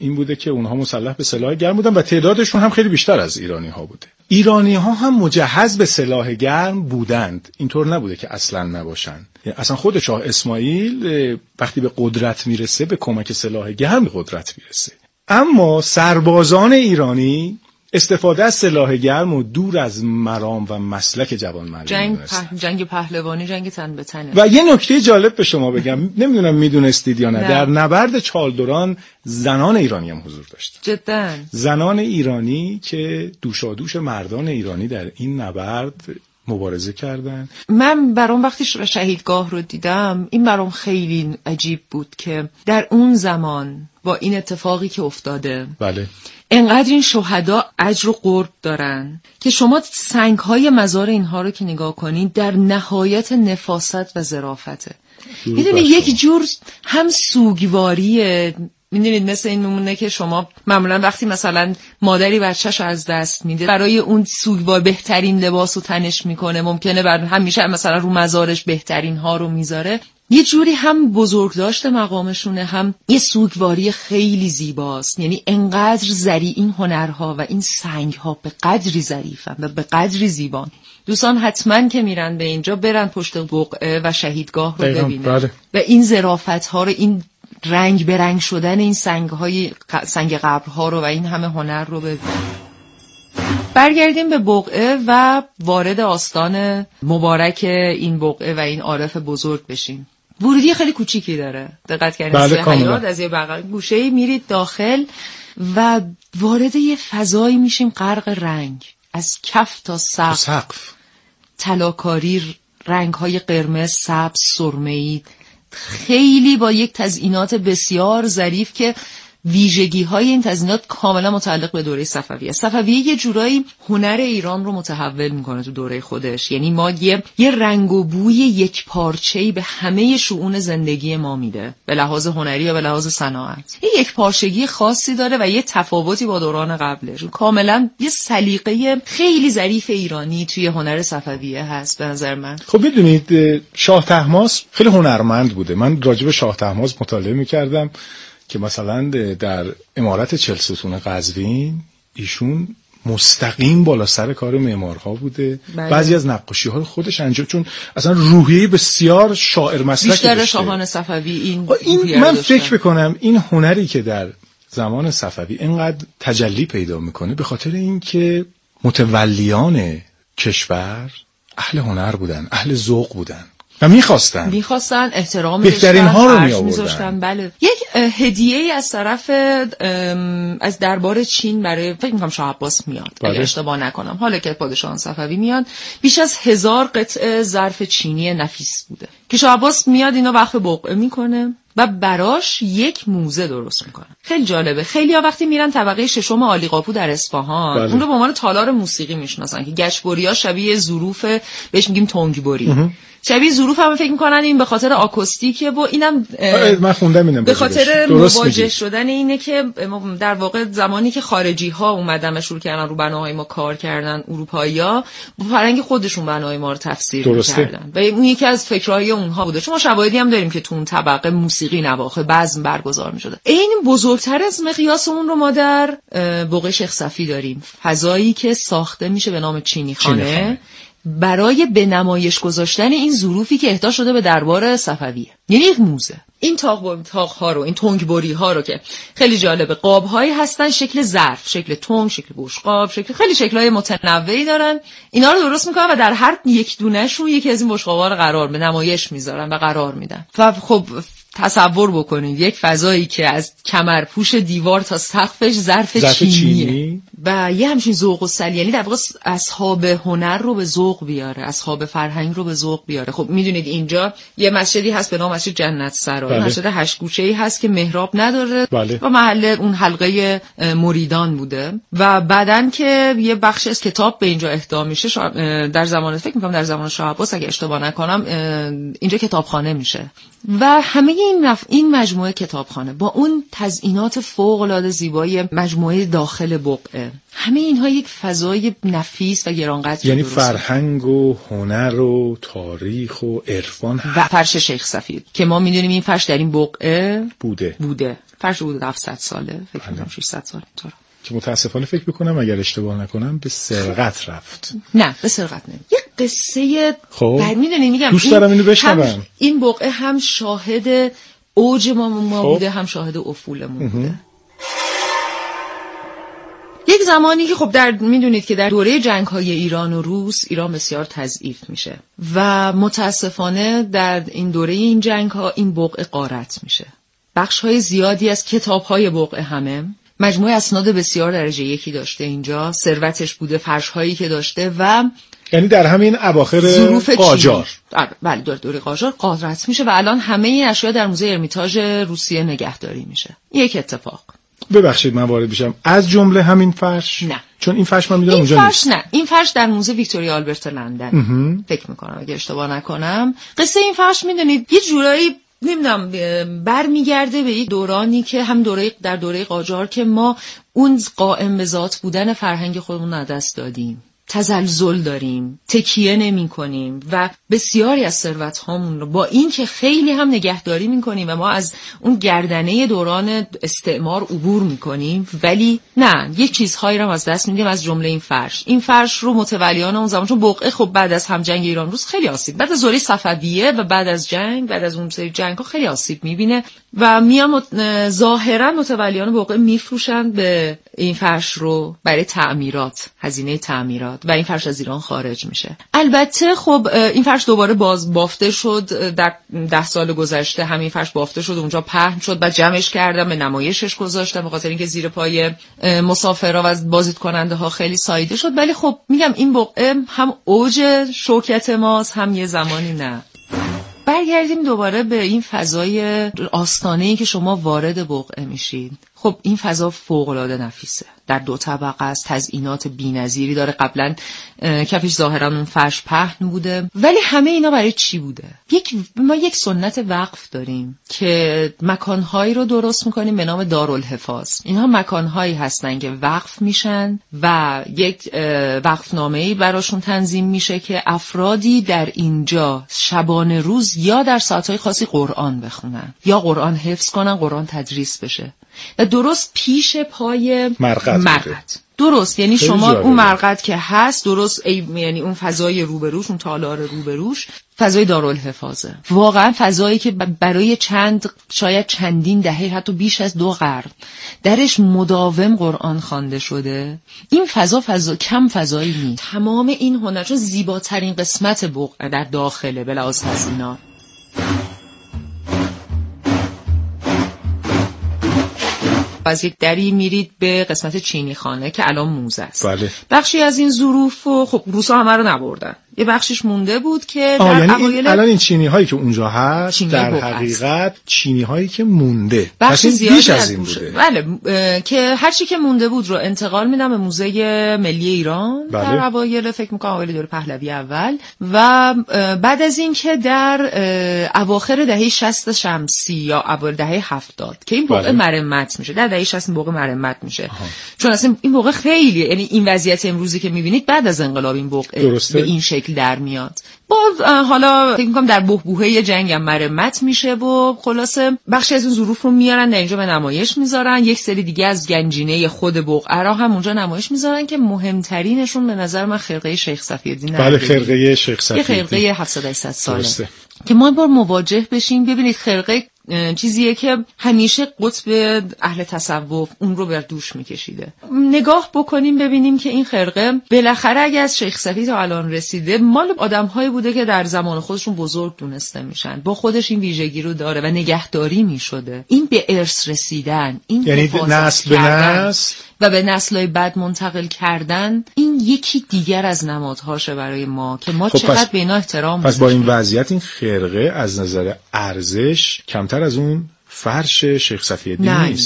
این بوده که اونها مسلح به سلاح گرم بودن و تعدادشون هم خیلی بیشتر از ایرانی‌ها بوده. ایرانی‌ها هم مجهز به سلاح گرم بودند، اینطور نبوده که اصلاً نباشن. اصلا خود شاه اسماعیل وقتی به قدرت میرسه به کمک سلاح گرم به قدرت میرسه. اما سربازان ایرانی استفاده از سلاح گرم و دور از مرام و مسلک جوانمردی جنگ پهلوانی، جنگ تن به تنه. و یه نکته جالب به شما بگم، نمیدونم میدونستید یا نه، در نبرد چالدوران زنان ایرانی هم حضور داشتن. جدا زنان ایرانی که دوشادوش مردان ایرانی در این نبرد مبارزه کردن. من برام وقتی شهیدگاه رو دیدم این برام خیلی عجیب بود که در اون زمان با این اتفاقی که افتاده، بله، انقدر این شهدا اجر و قرب دارن که شما سنگ‌های مزار اینها رو که نگاه کنین در نهایت نفاست و ظرافته. میدونی یک جور هم سوگواریه، میدونید مثل این میمونه که شما معمولا وقتی مثلا مادری بچه‌ش از دست میده برای اون سوگوار بهترین لباس رو تنش میکنه، ممکنه همیشه مثلا رو مزارش بهترین ها رو میذاره. یه جوری هم بزرگداشت مقامشونه، هم یه سوگواری خیلی زیباست. یعنی انقدر زری این هنرها و این سنگها به قدری ظریفن و به قدری زیبان. دوستان حتما که میرن به اینجا برن پشت بقعه و شهیدگاه رو ببینن و این ظرافت‌ها رو، این رنگ به رنگ شدن این سنگ قبرها رو و این همه هنر رو ببینن. برگردیم به بقعه و وارد آستان مبارک این بقعه و این عارف بزرگ بشیم. ورودی خیلی کوچیکی داره، دقت کردین؟ بله، حیاط از یه بغل گوشه‌ای میرید داخل و وارد یه فضایی میشیم غرق رنگ، از کف تا سقف طلاکاری، رنگ‌های قرمز، سبز، سرمه‌ای، خیلی با یک تزئینات بسیار ظریف که ویژگی‌های این تزئینات کاملا متعلق به دوره صفوی است. صفویه یه جورایی هنر ایران رو متحول میکنه تو دوره خودش. یعنی ما یه رنگ و بوی یک پارچه‌ای به همه شؤون زندگی ما میده، به لحاظ هنری یا به لحاظ صناعت. یک پارچگی خاصی داره و یه تفاوتی با دوران قبلش. کاملا یه سلیقه خیلی ظریف ایرانی توی هنر صفویه هست به نظر من. خب میدونید شاه طهماسب خیلی هنرمند بوده. من راجع به شاه طهماسب مطالعه می‌کردم که مثلا در عمارت 40 ستون قزوین ایشون مستقیم بالا سر کار معمارها بوده. بعضی از نقاشی‌ها رو خودش انجام، چون اصلا روحیه بسیار شاعر مسلکی داشته. بیشتر شاهان صفوی این من فکر می‌کنم این هنری که در زمان صفوی اینقدر تجلی پیدا می‌کنه به خاطر اینکه متولیان کشور اهل هنر بودن، اهل ذوق بودن و میخواستن احترام بهترین ها رو میآوردن. بله. یک هدیه از طرف از دربار چین برای فکر می‌کنم شاه عباس میاد، اگه اشتباه نکنم، حالا که پادشاهان صفوی میاد، بیش از 1000 قطعه ظرف چینی نفیس بوده که شاه عباس میاد اینا وقف بقعه میکنه و براش یک موزه درست میکنه. خیلی جالبه. خیلی‌ها وقتی میرن طبقه ششم عالیقاپو در اصفهان اون رو به عنوان تالار موسیقی میشناسن که گچبری‌ها شبیه ظروف، بهش میگیم تنگبری، شبیه ظروف هم فکر میکنن این به خاطر آکوستیکه و اینم من خوندم اینم به خاطر مواجه شدن اینه که در واقع زمانی که خارجی ها اومدن و شروع کردن رو بناهای ما کار کردن، اروپایی‌ها با فرهنگ خودشون بناهای ما رو تفسیر کردن و اون یکی از فکرهای اونها بوده. چون ما شواهدی هم داریم که تو اون طبقه موسیقی نواخت بزم برگزار می‌شده. این بزرگتر از مقیاس اون رو ما در بقعه شیخ صفی داریم، فضایی که ساخته میشه به نام چینی خانه برای به نمایش گذاشتن این ظروفی که اهدا شده به دربار صفویه. یعنی یک موزه. این تاق‌ها رو، این تنگبری ها رو که خیلی جالبه، قاب‌هایی هستن شکل ظرف، شکل تنگ، شکل بشقاب، خیلی شکل‌های متنوعی دارن. اینا رو درست میکنن و در هر یک دونه‌شون یکی از این بشقاب‌ها رو قرار به نمایش میذارن و قرار میدن. خب تصور بکنید یک فضایی که از کمرپوش دیوار تا سقفش ظرف چینیه و یه همچین ذوق و سلیقه، یعنی در واقع اصحاب هنر رو به ذوق بیاره، اصحاب فرهنگ رو به ذوق بیاره. خب میدونید اینجا یه مسجدی هست به نام مسجد جنت سرای، مسجد 8 گوشه‌ای هست که محراب نداره و محل اون حلقه مریدان بوده و بعدن که یه بخش از کتاب به اینجا اهدا میشه در زمان فکر می‌کنم در زمان شاه عباس اگه اشتباه نکنم اینجا کتابخانه میشه و همه این مجموعه کتابخانه با اون تزئینات فوق‌العاده زیبای مجموعه داخل بقعه، همه اینها یک فضای نفیس و گرانقدر، یعنی فرهنگ و هنر و تاریخ و عرفان و فرش شیخ صفی که ما میدونیم این فرش در این بقعه بوده فرش حدود 700 ساله، فکر کنم 600 سال اینطور. که متاسفانه فکر میکنم اگر اشتباه نکنم به سرقت رفت. نه به سرقت نه. یه قصه میدونی میگم دوست دارم اینو بشنوم. این بقعه هم شاهد اوج ما بوده، هم شاهد افولمون بوده. یک زمانی که خب میدونید که در دوره جنگ‌های ایران و روس، ایران بسیار تضعیف میشه و متاسفانه در این دوره این جنگ‌ها این بقعه غارت میشه. بخش‌های زیادی از کتاب‌های بقعه همه مجموعه اسناد بسیار درجه یکی داشته، اینجا ثروتش بوده، فرش‌هایی که داشته و یعنی در همین اواخر قاجار، بله دوره قاجار غارت میشه و الان همه این اشیا در موزه ارمیتاژ روسیه نگهداری میشه. یک اتفاق. ببخشید من وارد بشم، از جمله همین فرش؟ نه چون این فرش من میدونم اونجا نیست. نه این فرش در موزه ویکتوریا آلبرت لندن فکر میکنم اگه اشتباه نکنم. قصه این فرش میدونید یه جورایی نمیدونم برمیگرده به یک دورانی که هم در دوره قاجار که ما اون قائم به ذات بودن فرهنگ خودمون از دست دادیم، تزلزل داریم، تکیه نمی کنیم و بسیاری از ثروت هامون رو با این که خیلی هم نگهداری می کنیم و ما از اون گردنه دوران استعمار عبور می کنیم، ولی نه یک چیزهایی رو از دست میدیم، از جمله این فرش رو متولیان اون زمان، چون بقعه خب بعد از هم جنگ ایران روس خیلی آسیب، بعد از دوره صفویه و بعد از اون سری جنگ ها خیلی آسیب میبینه و میان ظاهرا متولیان بقعه میفروشن به این فرش رو برای تعمیرات، هزینه تعمیرات، و این فرش از ایران خارج میشه. البته خب این فرش دوباره باز بافته شد، در 10 سال گذشته همین فرش بافته شد، اونجا پهن شد، بعد جمعش کردم به نمایشش گذاشتم به خاطر اینکه زیر پای مسافرها و بازدید کننده ها خیلی ساییده شد. ولی خب میگم این بقعه هم اوج شوکت ماست، هم یه زمانی نه. برگردیم دوباره به این فضای آستانه‌ای که شما وارد بقعه میشید. خب این فضا فوق‌العاده نفیسه، در 2 طبقه است، تزئینات بی‌نظیری داره. قبلا کفش ظاهرا اون فرش پهن بوده، ولی همه اینا برای چی بوده؟ ما یک سنت وقف داریم که مکانهایی رو درست میکنیم به نام دارالحفاظ. اینها مکانهایی هستن که وقف میشن و یک وقفنامه‌ای براشون تنظیم میشه که افرادی در اینجا شبانه روز یا در ساعتهای خاصی قرآن بخونن یا قرآن حفظ کنن، قرآن تدریس بشه و درست پیش پای مرقد. درست، یعنی شما اون مرقد که هست درست یعنی اون فضای روبروش، اون تالار روبروش فضای دارالحفاظه. واقعا فضایی که برای شاید چندین دهه، حتی بیش از 2 قرن درش مداوم قرآن خوانده شده. این فضا کم فضایی نیست. تمام این هنر، چون زیباترین قسمت بقعه در داخله به لحاظ تزئینات. از یک دری میرید به قسمت چینی خانه که الان موزه است. بله. بخشی از این ظروف خب روسا همه رو نبردن، یه بخشش مونده بود که در یعنی الان این چینی هایی که اونجا هست در حقیقت چینی هایی که مونده، بخش زیادی بیش از این بوده. بله، که هر چی که مونده بود رو انتقال میدم به موزه ملی ایران. بله. در اوایل فکر میکنم اوایل دوره پهلوی اول و بعد از این که در اواخر دهه 60 شمسی یا اوایل دهه 70 که این بقعه مرمت میشه. در دهه 60 این بقعه مرمت میشه. چون اصلا این بقعه خیلی، یعنی این وضعیت امروزی که میبینید بعد از انقلاب این بقعه به این شکل در میاد. حالا فکر می‌کنم در بحبوحه جنگ هم مرمت میشه و خلاصه بخشی از اون ظروف رو میارن در اینجا به نمایش میذارن. یک سری دیگه از گنجینه خود بقعه را هم اونجا نمایش میذارن که مهمترینشون به نظر من خرقه شیخ صفی‌الدین. بله، خرقه شیخ صفی‌الدین، یه خرقه 700 ساله که ما بار مواجه بشیم. ببینید خرقه چیزیه که همیشه قطب اهل تصوف اون رو بر دوش میکشیده. نگاه بکنیم ببینیم که این خرقه بالاخره اگه از شیخ صفی تا الان رسیده، مال آدم‌هایی بوده که در زمان خودشون بزرگ دونسته میشن، با خودش این ویژگی رو داره و نگهداری میشده. این به ارث رسیدن، این یعنی نسل به نسل و به نسل‌های بعد منتقل کردن، این یکی دیگر از نمادهاشه برای ما که ما چقدر به اینا احترام پس با این وضعیت این خرقه از نظر ارزش کمتر از اون فرش شیخ صفی‌الدین نیست.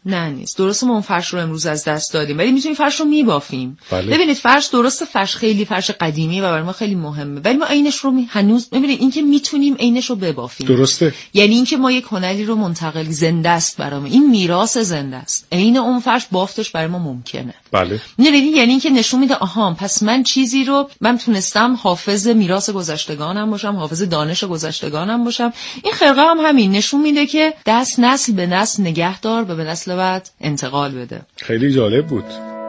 نه نیست. درسته ما اون فرش رو امروز از دست دادیم ولی میتونیم فرش رو میبافیم. بله. ببینید فرش درسته فرش خیلی فرش قدیمیه و برای ما خیلی مهمه ولی ما عینش رو هنوز ببینید این که میتونیم عینش رو ببافیم. درسته. یعنی این که ما یک هنری رو منتقل زنده است برام، این میراث زنده است. عین اون فرش بافتش برای ما ممکنه. بله. یعنی این که نشون میده آها پس من چیزی رو من تونستم حافظ میراث گذشتگانم باشم، حافظ دانش گذشتگانم باشم. این خرقه هم همین نشون میده که دست نسل به نسل نگهدار و به نسل بعد انتقال بده. خیلی جالب بود.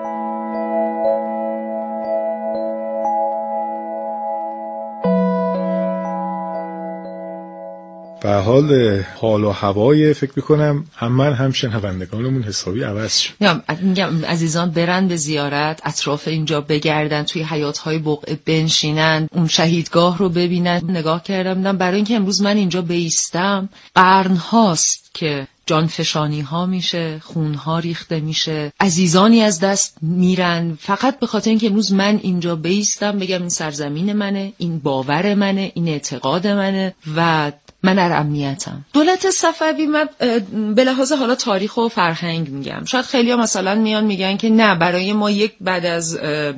به حال و هوای فکر میکنم هم من هم شنوندگانمون حسابی عوض شد. میگم عزیزان برن به زیارت، اطراف اینجا بگردن، توی حیاط‌های بقعه بنشینن، اون شهیدگاه رو ببینن. نگاه کردم برای اینکه امروز من اینجا بایستم قرن هاست که جانفشانی ها میشه، خون ها ریخته میشه، عزیزانی از دست میرن فقط به خاطر اینکه امروز من اینجا بایستم بگم این سرزمین منه، این باور منه، این اعتقاد منه و من در امنیتم. دولت صفوی من به لحاظ حالا تاریخ و فرهنگ میگم. شاید خیلی‌ها مثلا میان میگن که نه برای ما یک بعد از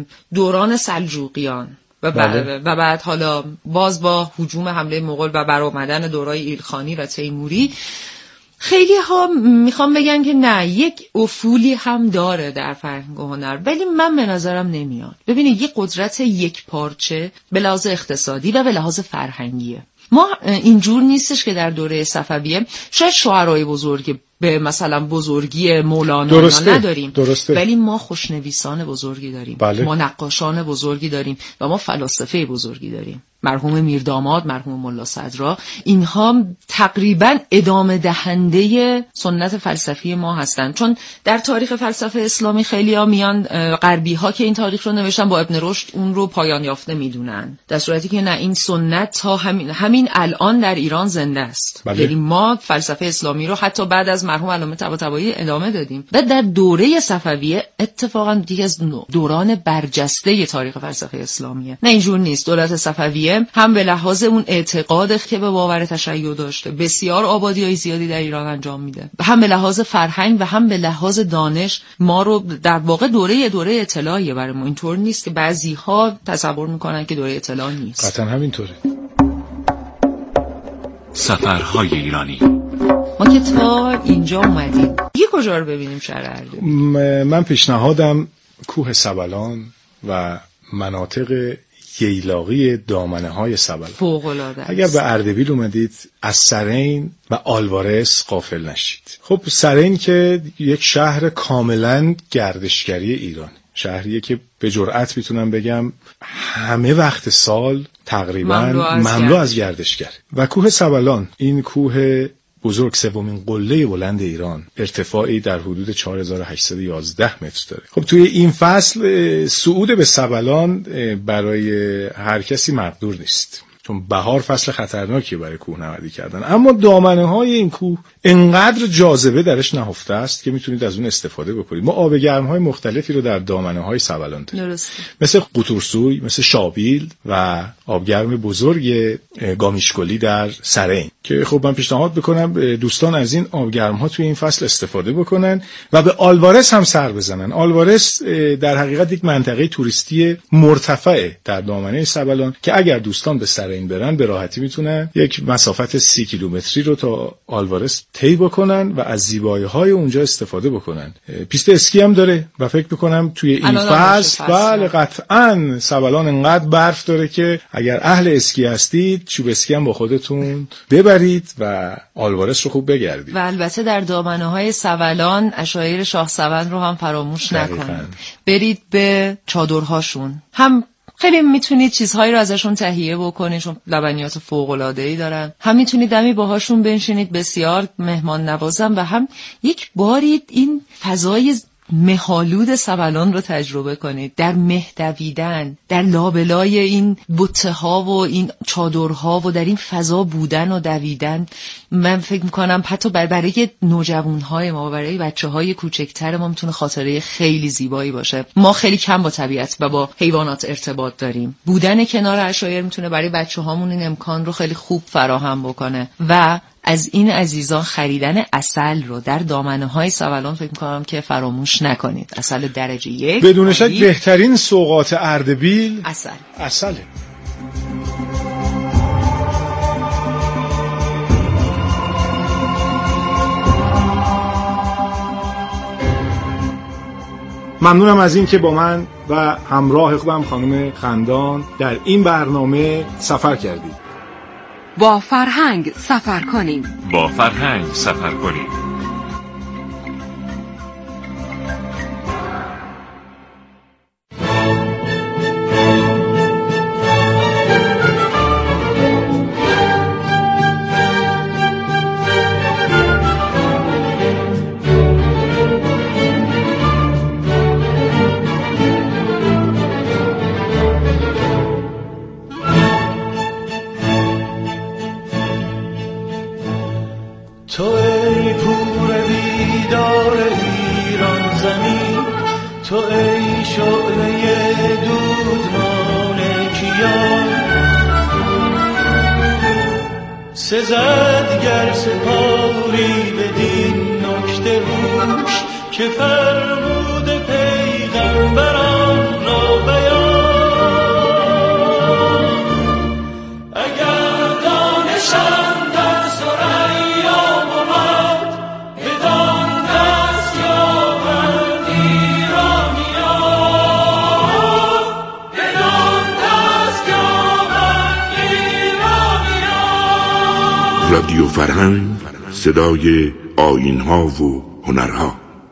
دوران سلجوقیان و بعد حالا باز با هجوم حمله مغول و برآمدن دورای ایلخانی و تیموری خیلی ها میخوام بگن که نه یک افولی هم داره در فرهنگ و هنر ولی من به نظرم نمیاد. ببینید یک قدرت یک پارچه به لحاظ اقتصادی و به لحاظ فرهنگیه. ما اینجور نیستش که در دوره صفویه شاید شاعرای بزرگ به مثلا بزرگی مولانا نداریم ولی ما خوشنویسان بزرگی داریم. بله. ما نقاشان بزرگی داریم و ما فلاسفه بزرگی داریم. مرحوم میرداماد، مرحوم ملا صدرا، اینها تقریبا ادامه دهنده سنت فلسفی ما هستند. چون در تاریخ فلسفه اسلامی خیلی‌ها میان غربی‌ها که این تاریخ رو نوشتن با ابن رشد اون رو پایان یافته میدونن، در صورتی که نه، این سنت تا همین الان در ایران زنده است. بله. یعنی ما فلسفه اسلامی رو حتی بعد از مرحوم علامه طباطبایی ادامه دادیم و در دوره صفویه اتفاقا دیگه از دوران برجسته تاریخ فلسفه اسلامیه. نه اینجور نیست. دولت صفویه هم به لحاظ اون اعتقاد که به باور تشیع داشته بسیار آبادی‌های زیادی در ایران انجام میده، هم به لحاظ فرهنگ و هم به لحاظ دانش ما رو در واقع دوره اطلاعیه برای ما. اینطور نیست که بعضی‌ها تصور میکنن که دوره اطلاع نیست. قطعا همینطوره. سفرهای ایرانی ما که تا اینجا اومدیم دیگه کجا رو ببینیم شهر اردبیل؟ من پیشنهادم کوه سبلان و مناطق ییلاقی دامنه های سبلان. فوق‌العاده است. اگر به اردبیل اومدید از سرین و آلوارس غافل نشید. خب سرین که یک شهر کاملا گردشگری ایران، شهریه که به جرئت میتونم بگم همه وقت سال تقریبا مملو از گردشگر. و کوه سبلان، این کوه بزرگ، سومین قله بلند ایران، ارتفاعی در حدود 4811 متر داره. خب توی این فصل صعود به سبلان برای هر کسی مقدور نیست، چون بهار فصل خطرناکی برای کوهنوردی کردن. اما دامنه های این کوه انقدر جاذبه درش نهفته است که میتونید از اون استفاده بکنید. ما آب گرم های مختلفی رو در دامنه های سبلان داریم، مثل قطورسوی، مثل شابیل و آبگرم بزرگ گامیشکلی در سرین، که خب من پیشنهاد بکنم دوستان از این آبگرم ها توی این فصل استفاده بکنن و به آلوارس هم سر بزنن. آلوارس در حقیقت یک منطقه توریستی مرتفع در دامنه سبلان که اگر دوستان به سرین برن به راحتی میتونن یک مسافت 30 کیلومتری رو تا آلوارس طی بکنن و از زیبایی‌های اونجا استفاده بکنن. پیست اسکی هم داره و فکر می‌کنم توی این فصل بله قطعاً سبلان انقدر برف داره که اگر اهل اسکی هستید چوب اسکی هم با خودتون ببرید و آلوارس رو خوب بگردید. و البته در دامنه‌های سبلان عشایر شاه سون رو هم فراموش نکنید. برید به چادرهاشون، هم خیلی میتونید چیزهایی رو ازشون تهیه بکنید چون لبنیات فوق‌العاده‌ای دارن، هم میتونید دمی باهاشون بنشینید، بسیار مهمان نوازن، و هم یک باری این فضای مه‌آلود سبلان رو تجربه کنید، در مه دویدن، در لابلای این بوته‌ها و این چادرها و در این فضا بودن و دویدن. من فکر میکنم حتی برای نوجوانهای ما، برای بچه‌های کوچکتر ما میتونه خاطره خیلی زیبایی باشه. ما خیلی کم با طبیعت و با حیوانات ارتباط داریم. بودن کنار عشایر میتونه برای بچه‌هامون این امکان رو خیلی خوب فراهم بکنه و از این عزیزان خریدن عسل رو در دامنه‌های سوالان فکر می‌کنم که فراموش نکنید. عسل درجه 1 بدون شک بهترین سوغات اردبیل عسله. ممنونم از این که با من و همراه خوبم خانم خندان در این برنامه سفر کردید. با فرهنگ سفر کنیم. با فرهنگ سفر کنیم. تو ای پور بیدار ایران زمین، تو ای شعله دودمان کیان، سزد گر سپاری بدین نکته روش که فرمود پیغمبران را بیان. اگر دانشم رادیو فرهنگ، صدای آیین‌ها و هنرها.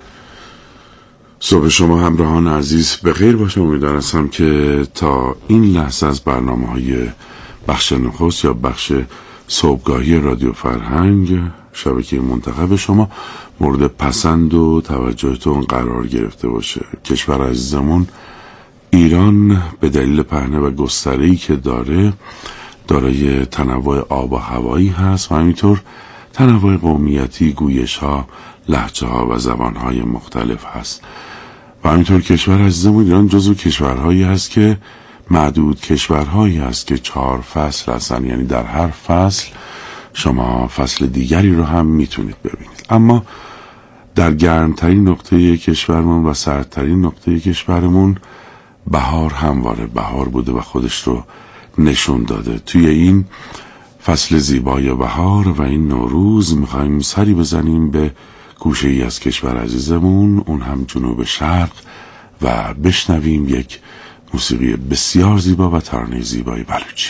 صبح شما همراهان عزیز بخیر باشه. امیدوارم که تا این لحظه از برنامه‌های بخش نخست یا بخش صبحگاهی رادیو فرهنگ شبکه منتخب شما مورد پسند و توجهتون قرار گرفته باشه. کشور عزیزمون ایران به دلیل پهنه و گستره‌ای که دارای تنوع آب و هوایی هست و همینطور تنوع قومیتی، گویش‌ها، لهجه‌ها و زبان‌های مختلف هست و همینطور کشور عزیزمون ایران جزو کشورهایی هست که معدود کشورهایی هست که 4 فصل هستن، یعنی در هر فصل شما فصل دیگری رو هم میتونید ببینید. اما در گرمترین نقطه کشورمون و سردترین نقطه کشورمون بهار همواره بهار بوده و خودش رو نشون داده. توی این فصل زیبای بهار و این نوروز میخوایم سری بزنیم به گوشه ای از کشور عزیزمون، اون هم جنوب شرق، و بشنویم یک موسیقی بسیار زیبا و ترانه زیبای بلوچی.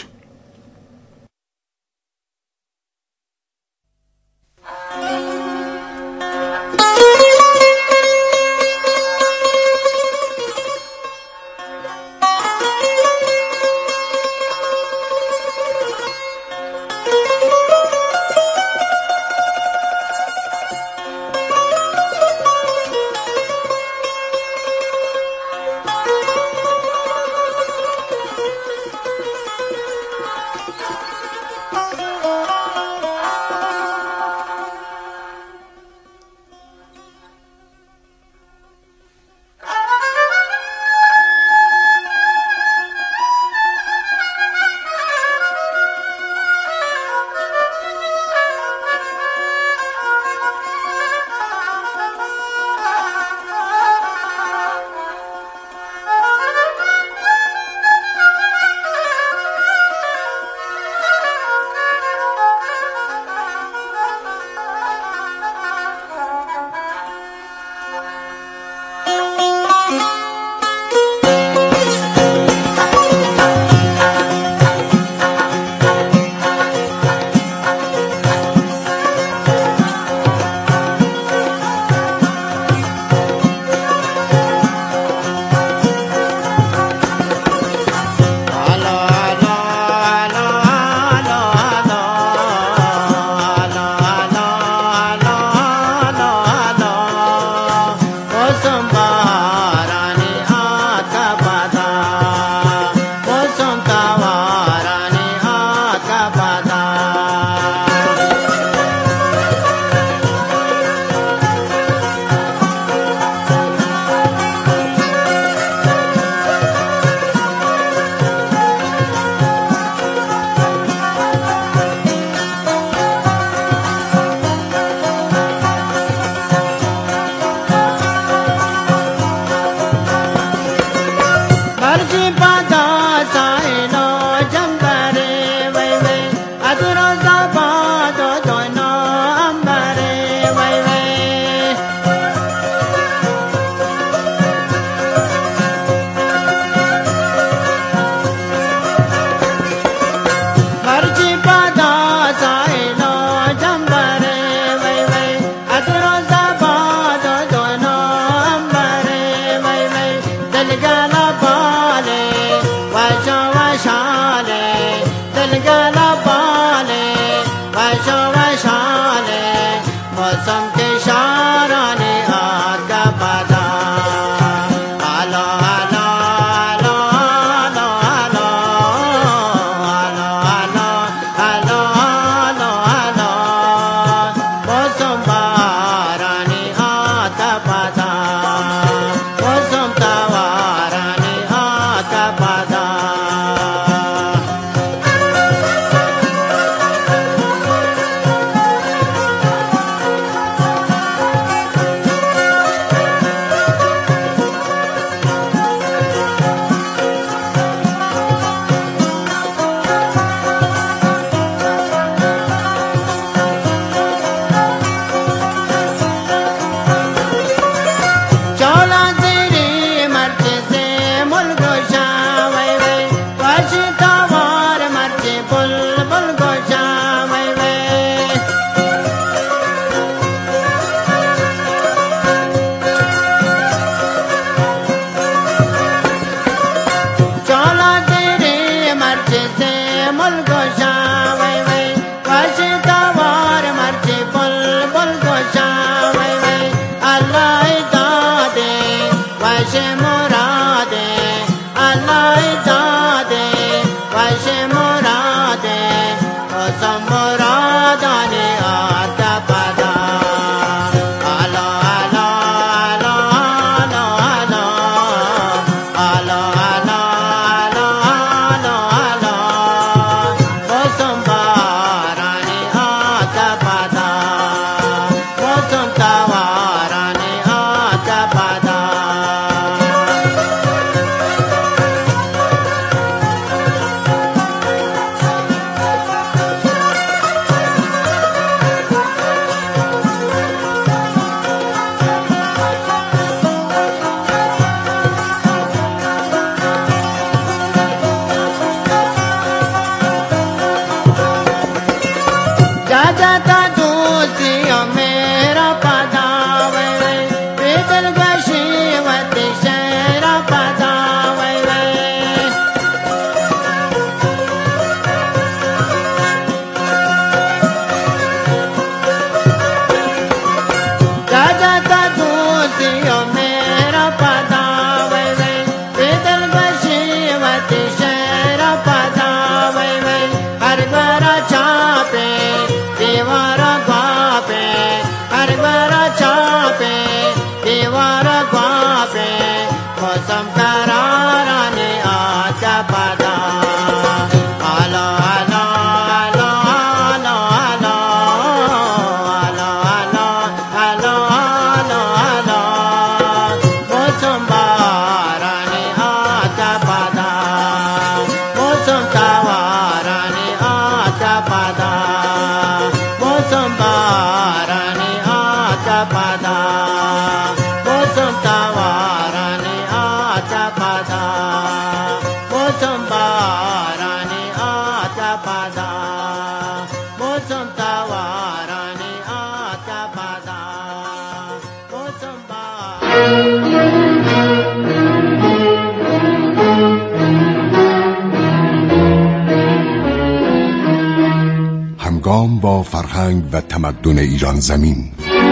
همگام با فرهنگ و تمدن ایران زمین.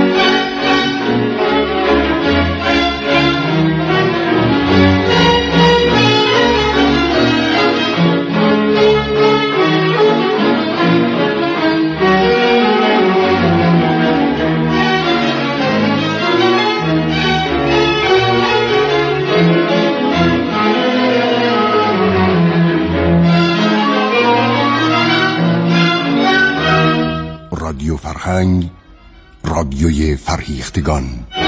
رادیو فرهنگ، رادیوی فرهیختگان.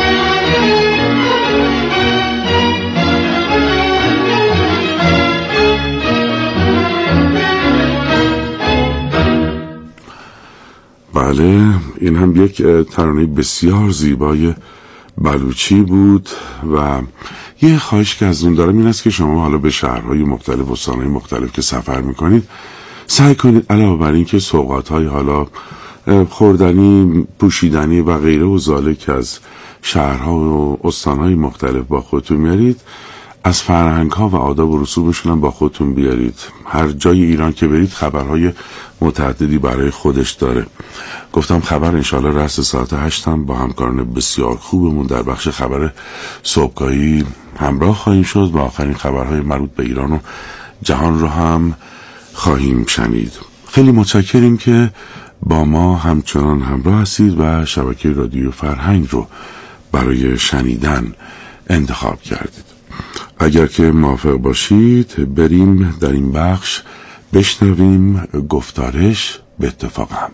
بله، این هم یک ترانه بسیار زیبای بلوچی بود و یه خواهش که از اون دارم این است که شما حالا به شهرهای مختلف و استانهای مختلف که سفر میکنید سعی کنید علاوه بر این که سوغات‌های حالا خوردنی، پوشیدنی و غیره و ذالک که از شهرها و استانهای مختلف با خودتون میارید، از فرهنگ‌ها و آداب و رسومشون هم با خودتون بیارید. هر جای ایران که برید خبرهای متعددی برای خودش داره. گفتم خبر انشالله رأس ساعت 8 هم با همکاران بسیار خوبمون در بخش خبر صبحگاهی همراه خواهیم شد و آخرین خبرهای مربوط به ایران و جهان رو هم خواهیم شنید. خیلی متشکریم که با ما همچنان همراه هستید و شبکه رادیو فرهنگ رو برای شنیدن انتخاب کردید. اگر که موافق باشید بریم در این بخش بشنویم گفتارش به اتفاق هم.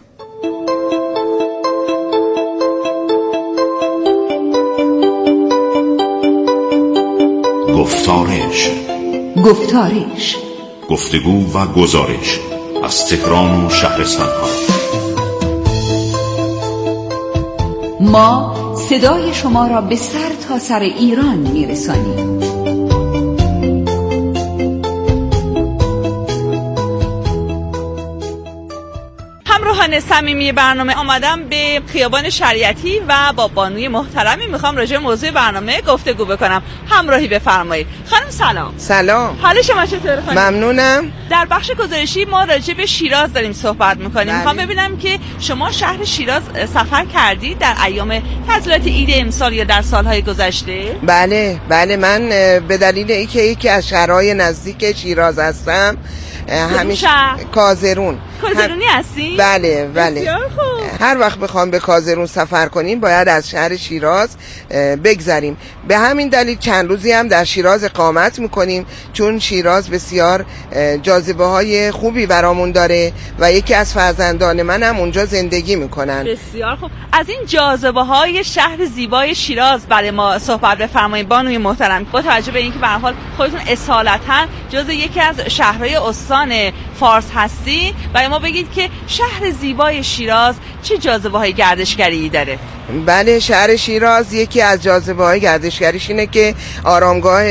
گفتارش گفتگو و گزارش از تهران و شهرستان‌ها. ما صدای شما را به سر تا سر ایران میرسانیم. همراهان مهمان صمیمی برنامه آمدم به خیابان شریعتی و با بانوی محترمی میخوام راجع به موضوع برنامه گفتگو بکنم. همراهی بفرمایید. خانم سلام. سلام. حال شما چطوره خانم؟ ممنونم. در بخش گزارشی ما راجع به شیراز داریم صحبت میکنیم. میخوام ببینم که شما شهر شیراز سفر کردید در ایام تعطیلات عید امسال یا در سالهای گذشته؟ بله من به دلیل اینکه یکی از شهرهای نزدیک شیراز هستم، همیشه کازرون. کازرونی هستی؟ بله. هر وقت بخوام به کازرون سفر کنیم باید از شهر شیراز بگذریم. به همین دلیل چند روزی هم در شیراز اقامت میکنیم، چون شیراز بسیار جاذبه های خوبی برامون داره و یکی از فرزندان من هم اونجا زندگی میکنن. بسیار خوب. از این جاذبه های شهر زیبای شیراز برای ما صحبت بفرمایید بانوی محترم، با توجه به اینکه به هر حال خودتون اصالتا جزء یکی از شهرهای استان فارس هستی، برای ما بگید که شهر زیبای شیراز چه جاذبه‌های گردشگری داره؟ بله، شهر شیراز یکی از جاذبه‌های گردشگریش اینه که آرامگاه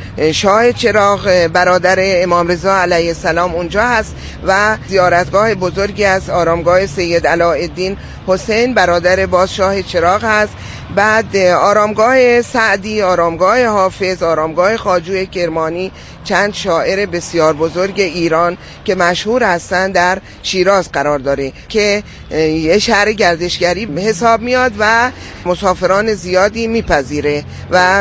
شاه چراغ برادر امام رضا علیه السلام اونجا هست و زیارتگاه بزرگی از آرامگاه سید علاءالدین حسین برادر باز شاه چراغ هست. بعد آرامگاه سعدی، آرامگاه حافظ، آرامگاه خواجوی کرمانی، چند شاعر بسیار بزرگ ایران که مشهور هستن در شیراز قرار داره که یه شهر گردشگری حساب میاد و مسافران زیادی میپذیره و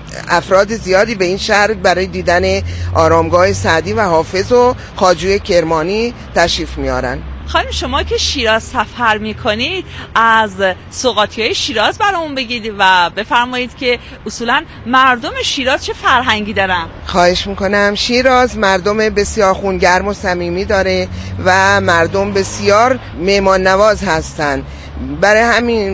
افراد زیادی به این شهر برای دیدن آرامگاه سعدی و حافظ و خواجوی کرمانی تشریف میارن. خانم شما که شیراز سفر میکنید از سوغاتی‌های شیراز برامون بگید و بفرمایید که اصولا مردم شیراز چه فرهنگی دارن؟ خواهش میکنم. شیراز مردم بسیار خونگرم و صمیمی داره و مردم بسیار مهمان نواز هستن، برای همین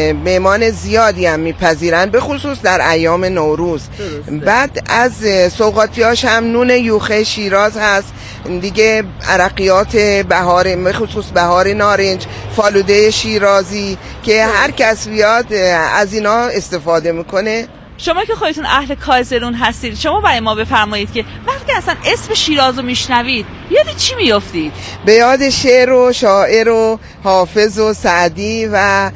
مهمان زیادی هم میپذیرن، به خصوص در ایام نوروز. بعد از سوغاتیاش هم نون یوخه شیراز هست دیگه، عرقیات بهار، به خصوص بهار نارنج، فالوده شیرازی که هر کس بیاد از اینا استفاده میکنه. شما که خودتون اهل کازرون هستید، شما برای ما بفرمایید که وقتی اصلا اسم شیراز رو میشنوید یاد چی میافتید؟ به یاد شعر و شاعر و حافظ و سعدی و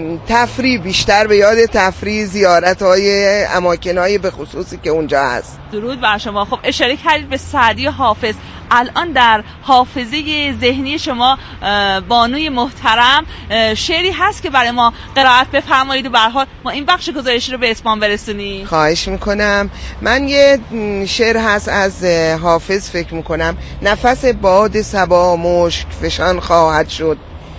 تفریح، بیشتر به یاد تفریح، زیارت‌های اماکن‌های به خصوصی که اونجا هست. درود بر شما. خب اشاره کردید به سعدی و حافظ. الان در حافظه ذهنی شما بانوی محترم شعری هست که برای ما قرائت بفرمایید و به هر حال ما این بخش گزارشی رو به اتمام برسونیم؟ خواهش میکنم. من یه شعر هست از حافظ فکر میکنم: نفس باد صبا مشک فشان خواهد شد،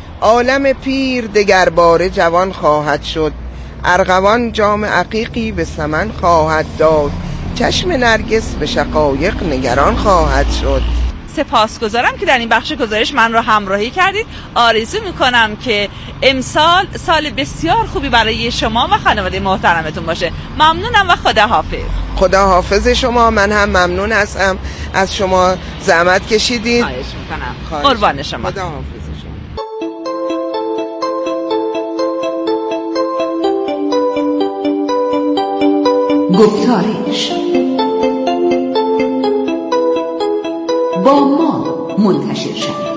عالم پیر دگر باره جوان خواهد شد، ارغوان جام عقیقی به سمن خواهد داد، چشم نرگس به شقایق نگران خواهد شد. سپاسگزارم که در این بخش گزارش من رو همراهی کردید. آرزو میکنم که امسال سال بسیار خوبی برای شما و خانواده محترمتون باشه. ممنونم و خدا حافظ. خدا حافظ شما. من هم ممنون هستم از شما، زحمت کشیدید. خواهش میکنم. قربان شما. خدا حافظ شما. گفتارش با ما منتشر شد.